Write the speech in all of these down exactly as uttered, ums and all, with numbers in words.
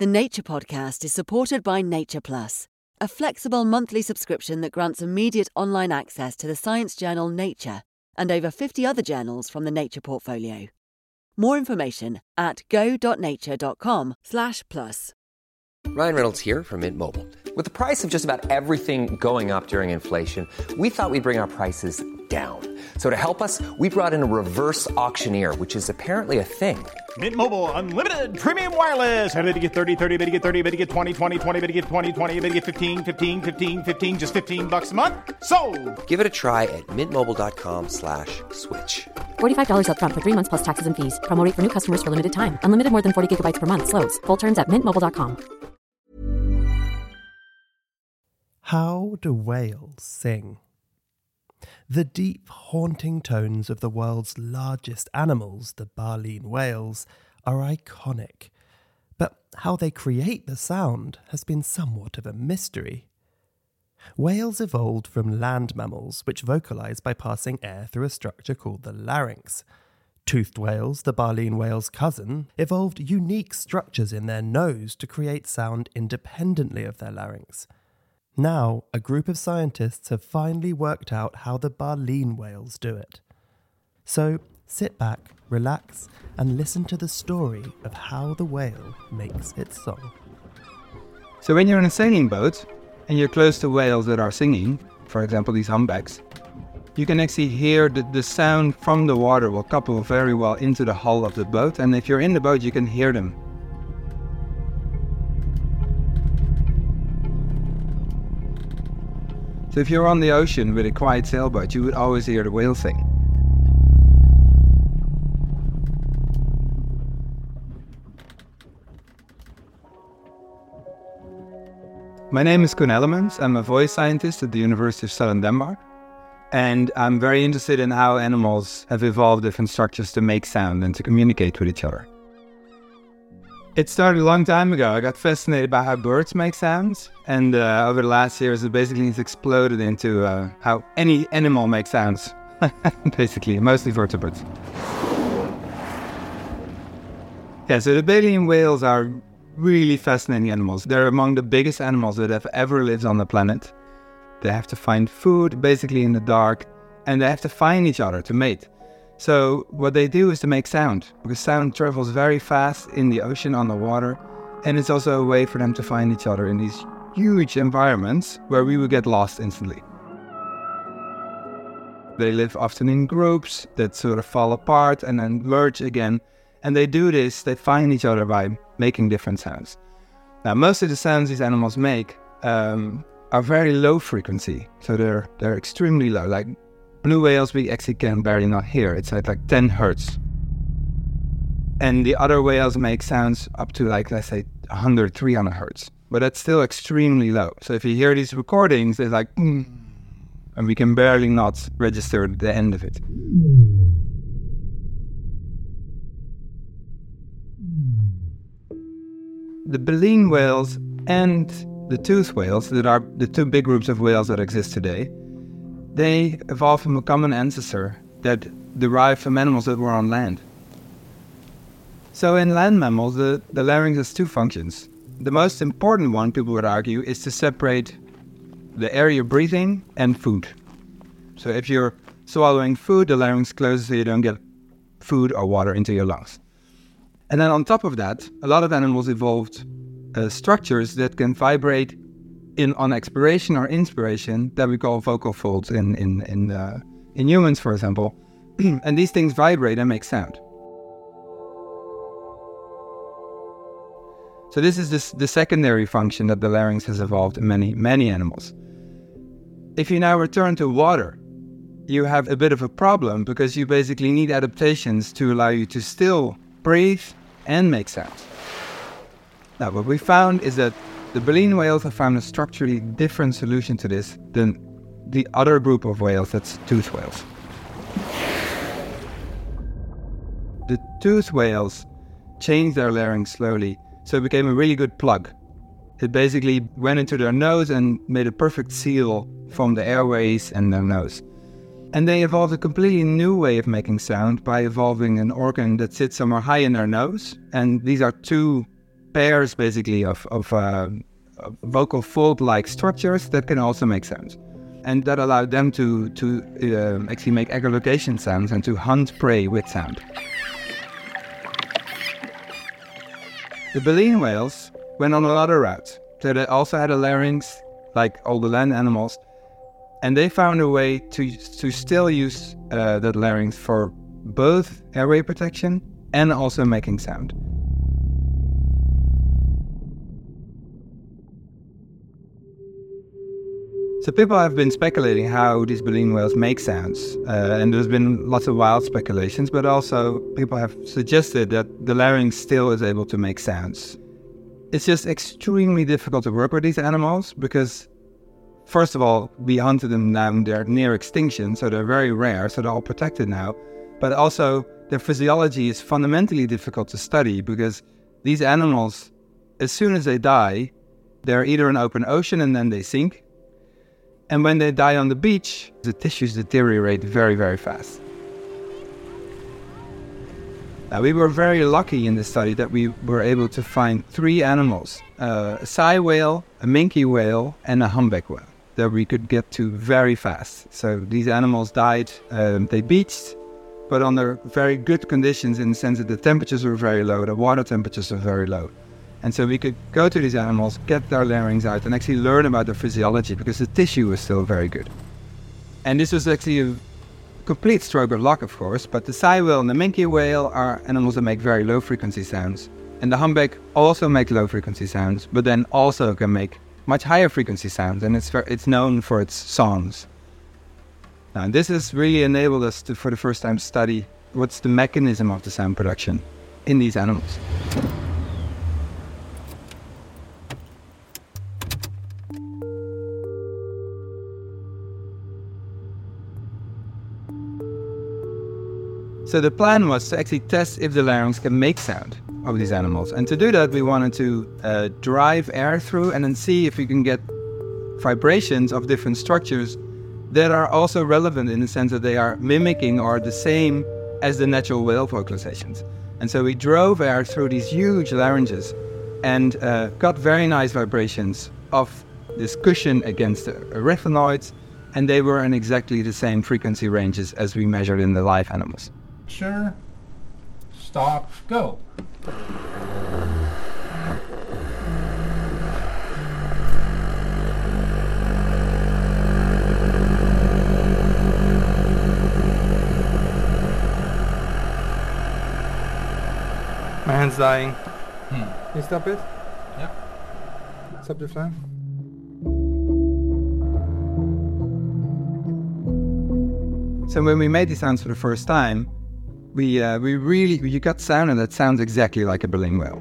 The Nature Podcast is supported by Nature Plus, a flexible monthly subscription that grants immediate online access to the science journal Nature and over fifty other journals from the Nature portfolio. More information at go.nature.com slash plus. Ryan Reynolds here from Mint Mobile. With the price of just about everything going up during inflation, we thought we'd bring our prices down. So to help us, we brought in a reverse auctioneer, which is apparently a thing. Mint Mobile Unlimited Premium Wireless. How to get thirty, thirty, how to get thirty, how to get twenty, twenty, twenty, how to get twenty, twenty, how to get fifteen, fifteen, fifteen, fifteen, just fifteen bucks a month? Sold! Give it a try at mintmobile.com slash switch. forty-five dollars up front for three months plus taxes and fees. Promo rate for new customers for limited time. Unlimited more than forty gigabytes per month. Slows full terms at mint mobile dot com. How do whales sing? The deep, haunting tones of the world's largest animals, the baleen whales, are iconic. But how they create the sound has been somewhat of a mystery. Whales evolved from land mammals, which vocalize by passing air through a structure called the larynx. Toothed whales, the baleen whale's cousin, evolved unique structures in their nose to create sound independently of their larynx. Now, a group of scientists have finally worked out how the baleen whales do it. So, sit back, relax, and listen to the story of how the whale makes its song. So when you're in a sailing boat, and you're close to whales that are singing, for example these humpbacks, you can actually hear the, the sound from the water will couple very well into the hull of the boat, and if you're in the boat you can hear them. So if you're on the ocean with a quiet sailboat, you would always hear the whale sing. My name is Koen Ellemans. I'm a voice scientist at the University of Southern Denmark. And I'm very interested in how animals have evolved different structures to make sound and to communicate with each other. It started a long time ago. I got fascinated by how birds make sounds, and uh, over the last years it basically has exploded into uh, how any animal makes sounds, basically, mostly vertebrates. Yeah, so the baleen whales are really fascinating animals. They're among the biggest animals that have ever lived on the planet. They have to find food, basically in the dark, and they have to find each other to mate. So what they do is to make sound, because sound travels very fast in the ocean, on the water, and it's also a way for them to find each other in these huge environments where we would get lost instantly. They live often in groups that sort of fall apart and then merge again, and they do this, they find each other by making different sounds. Now most of the sounds these animals make um, are very low frequency, so they're, they're extremely low, like blue whales we actually can barely not hear. It's at like ten hertz. And the other whales make sounds up to like, let's say, one hundred, three hundred hertz. But that's still extremely low. So if you hear these recordings, it's like, mm, and we can barely not register the end of it. The baleen whales and the toothed whales, that are the two big groups of whales that exist today, they evolved from a common ancestor that derived from animals that were on land. So in land mammals, the, the larynx has two functions. The most important one, people would argue, is to separate the air you're breathing and food. So if you're swallowing food, the larynx closes so you don't get food or water into your lungs. And then on top of that, a lot of animals evolved uh, structures that can vibrate in on expiration or inspiration, that we call vocal folds in in in, uh, in humans, for example. And these things vibrate and make sound. So this is this, the secondary function that the larynx has evolved in many, many animals. If you now return to water, you have a bit of a problem, because you basically need adaptations to allow you to still breathe and make sounds. Now, what we found is that the baleen whales have found a structurally different solution to this than the other group of whales, that's toothed whales. The toothed whales changed their larynx slowly, so it became a really good plug. It basically went into their nose and made a perfect seal from the airways and their nose. And they evolved a completely new way of making sound by evolving an organ that sits somewhere high in their nose. And these are two pairs basically of, of, uh, of vocal fold-like structures that can also make sounds. And that allowed them to, to uh, actually make echolocation sounds and to hunt prey with sound. The baleen whales went on another route. So they also had a larynx, like all the land animals, and they found a way to, to still use uh, that larynx for both airway protection and also making sound. So people have been speculating how these baleen whales make sounds, uh, and there's been lots of wild speculations, but also people have suggested that the larynx still is able to make sounds. It's just extremely difficult to work with these animals because, first of all, we hunted them now, they're near extinction, so they're very rare, so they're all protected now. But also, their physiology is fundamentally difficult to study because these animals, as soon as they die, they're either in open ocean and then they sink, and when they die on the beach, the tissues deteriorate very, very fast. Now, we were very lucky in this study that we were able to find three animals, uh, a sei whale, a minke whale, and a humpback whale, that we could get to very fast. So these animals died, um, they beached, but under very good conditions in the sense that the temperatures were very low, the water temperatures were very low. And so we could go to these animals, get their larynx out, and actually learn about their physiology because the tissue was still very good. And this was actually a complete stroke of luck, of course, but the sei whale and the minke whale are animals that make very low frequency sounds. And the humpback also make low frequency sounds, but then also can make much higher frequency sounds, and it's ver- it's known for its songs. Now, this has really enabled us to, for the first time, study what's the mechanism of the sound production in these animals. So the plan was to actually test if the larynx can make sound of these animals. And to do that, we wanted to uh, drive air through and then see if we can get vibrations of different structures that are also relevant in the sense that they are mimicking or the same as the natural whale vocalizations. And so we drove air through these huge larynges and uh, got very nice vibrations of this cushion against the erythenoids, and they were in exactly the same frequency ranges as we measured in the live animals. Sure. Stop. Go. My hand's dying. Hmm. Can you stop it? Yeah. Stop the fan. So when we made these sounds for the first time, we uh, we really, you got sound and that sounds exactly like a baleen whale.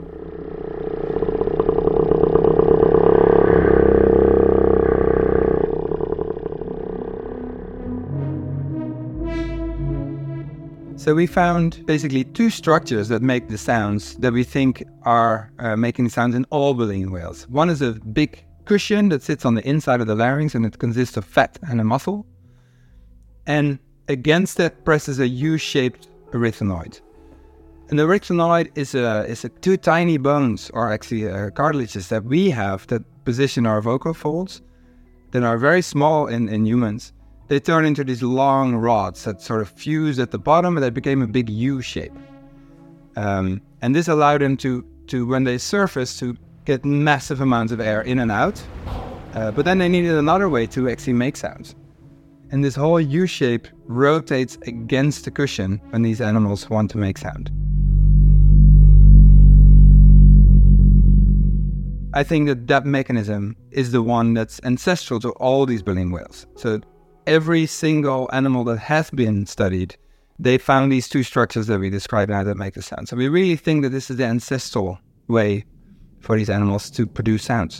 So we found basically two structures that make the sounds that we think are uh, making sounds in all baleen whales. One is a big cushion that sits on the inside of the larynx and it consists of fat and a muscle. And against that presses a U-shaped erythenoid. An erythenoid is a is a two tiny bones, or actually uh, cartilages that we have that position our vocal folds, that are very small in, in humans. They turn into these long rods that sort of fuse at the bottom, and they became a big U shape. Um, and this allowed them to, to, when they surface, to get massive amounts of air in and out. Uh, but then they needed another way to actually make sounds. And this whole U shape rotates against the cushion when these animals want to make sound. I think that that mechanism is the one that's ancestral to all these baleen whales. So every single animal that has been studied, they found these two structures that we described now that make the sound. So we really think that this is the ancestral way for these animals to produce sounds.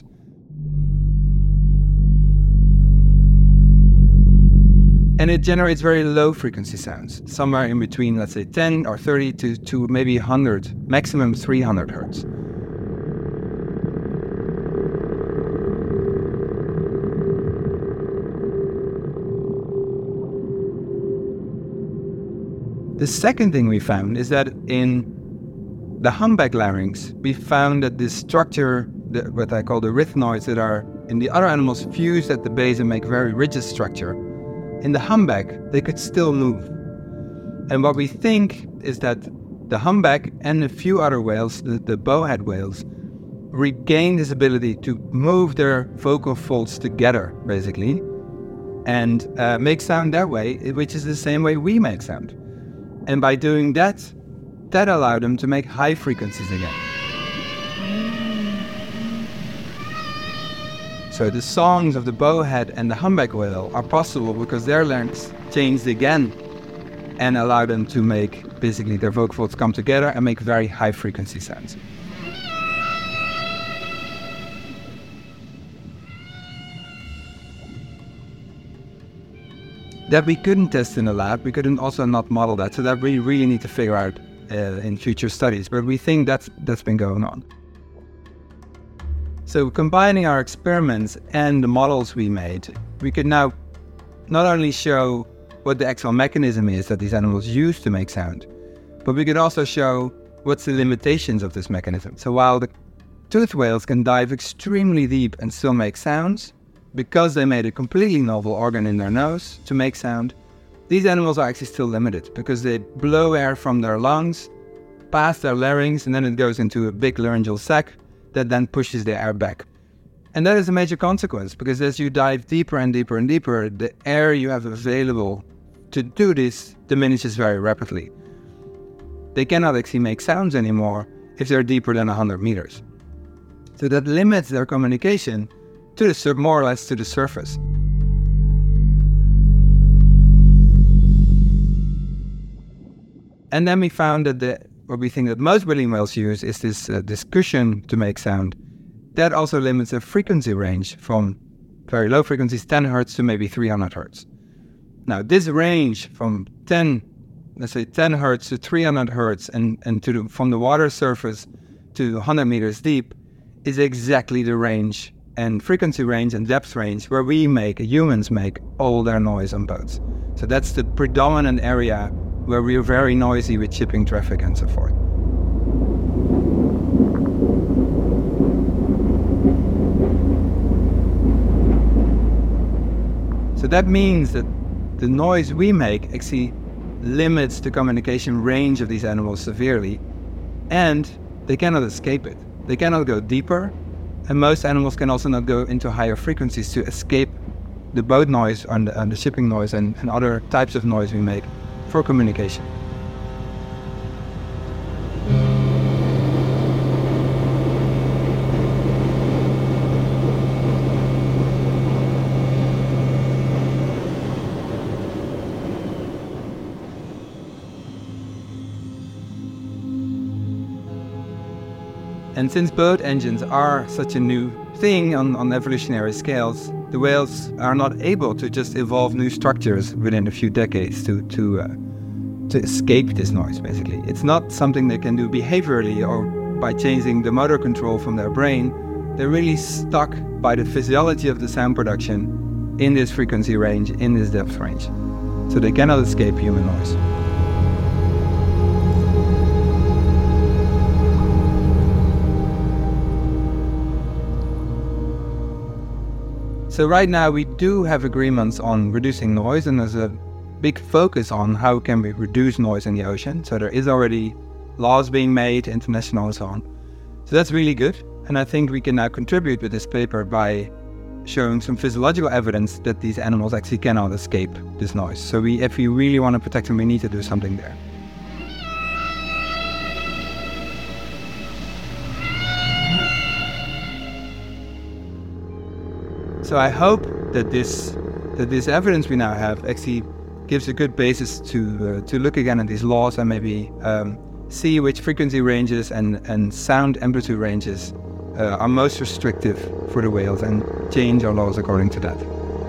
And it generates very low frequency sounds, somewhere in between, let's say, ten or thirty to, to maybe one hundred, maximum three hundred hertz. The second thing we found is that in the humpback larynx, we found that this structure, the, what I call the rhythmoids that are in the other animals, fused at the base and make very rigid structure. In the humpback, they could still move. And what we think is that the humpback and a few other whales, the, the bowhead whales, regain this ability to move their vocal folds together, basically, and uh, make sound that way, which is the same way we make sound. And by doing that, that allowed them to make high frequencies again. So the songs of the bowhead and the humpback whale are possible because their larynx changed again and allowed them to make basically their vocal folds come together and make very high frequency sounds. That we couldn't test in the lab, we couldn't also not model that, so that we really need to figure out uh, in future studies, but we think that's, that's been going on. So combining our experiments and the models we made, we could now not only show what the actual mechanism is that these animals use to make sound, but we could also show what's the limitations of this mechanism. So while the toothed whales can dive extremely deep and still make sounds, because they made a completely novel organ in their nose to make sound, these animals are actually still limited because they blow air from their lungs, past their larynx, and then it goes into a big laryngeal sac that then pushes the air back. And that is a major consequence because as you dive deeper and deeper and deeper, the air you have available to do this diminishes very rapidly. They cannot actually make sounds anymore if they're deeper than one hundred meters. So that limits their communication to the sur- more or less to the surface. And then we found that the, what we think that most baleen whales use is this, uh, this cushion to make sound. That also limits their frequency range from very low frequencies, ten hertz, to maybe three hundred hertz. Now this range from ten, let's say ten hertz to three hundred hertz and, and to the, from the water surface to one hundred meters deep is exactly the range and frequency range and depth range where we make, humans make, all their noise on boats. So that's the predominant area where we are very noisy with shipping traffic and so forth. So that means that the noise we make actually limits the communication range of these animals severely, and they cannot escape it. They cannot go deeper, and most animals can also not go into higher frequencies to escape the boat noise and the, and the shipping noise and, and other types of noise we make for communication. And since boat engines are such a new thing on, on evolutionary scales, the whales are not able to just evolve new structures within a few decades to to uh, to escape this noise, basically. It's not something they can do behaviorally or by changing the motor control from their brain. They're really stuck by the physiology of the sound production in this frequency range, in this depth range. So they cannot escape human noise. So right now we do have agreements on reducing noise, and there's a big focus on how can we reduce noise in the ocean. So there is already laws being made, international and so on. So that's really good. And I think we can now contribute with this paper by showing some physiological evidence that these animals actually cannot escape this noise. So we, if we really want to protect them, we need to do something there. So I hope that this that this evidence we now have actually gives a good basis to uh, to look again at these laws and maybe um, see which frequency ranges and, and sound amplitude ranges uh, are most restrictive for the whales and change our laws according to that.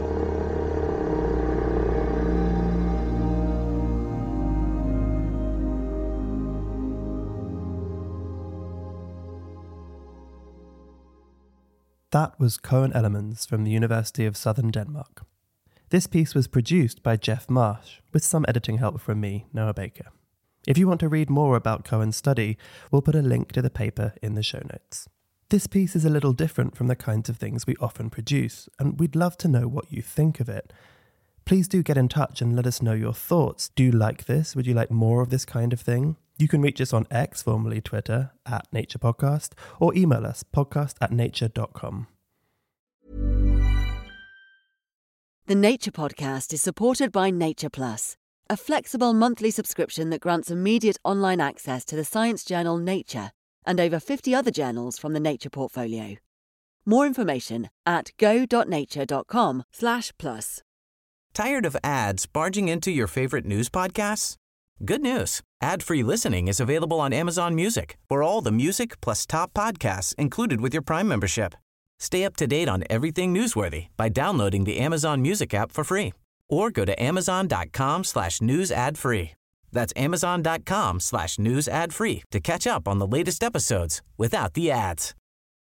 That was Koen Ellemans from the University of Southern Denmark. This piece was produced by Jeff Marsh, with some editing help from me, Noah Baker. If you want to read more about Cohen's study, we'll put a link to the paper in the show notes. This piece is a little different from the kinds of things we often produce, and we'd love to know what you think of it. Please do get in touch and let us know your thoughts. Do you like this? Would you like more of this kind of thing? You can reach us on X, formerly Twitter, at Nature Podcast, or email us, podcast at nature dot com. The Nature Podcast is supported by Nature Plus, a flexible monthly subscription that grants immediate online access to the science journal Nature and over fifty other journals from the Nature portfolio. More information at go.nature.com slash plus. Tired of ads barging into your favorite news podcasts? Good news. Ad-free listening is available on Amazon Music for all the music plus top podcasts included with your Prime membership. Stay up to date on everything newsworthy by downloading the Amazon Music app for free or go to amazon.com slash news ad free. That's amazon.com slash news ad free to catch up on the latest episodes without the ads.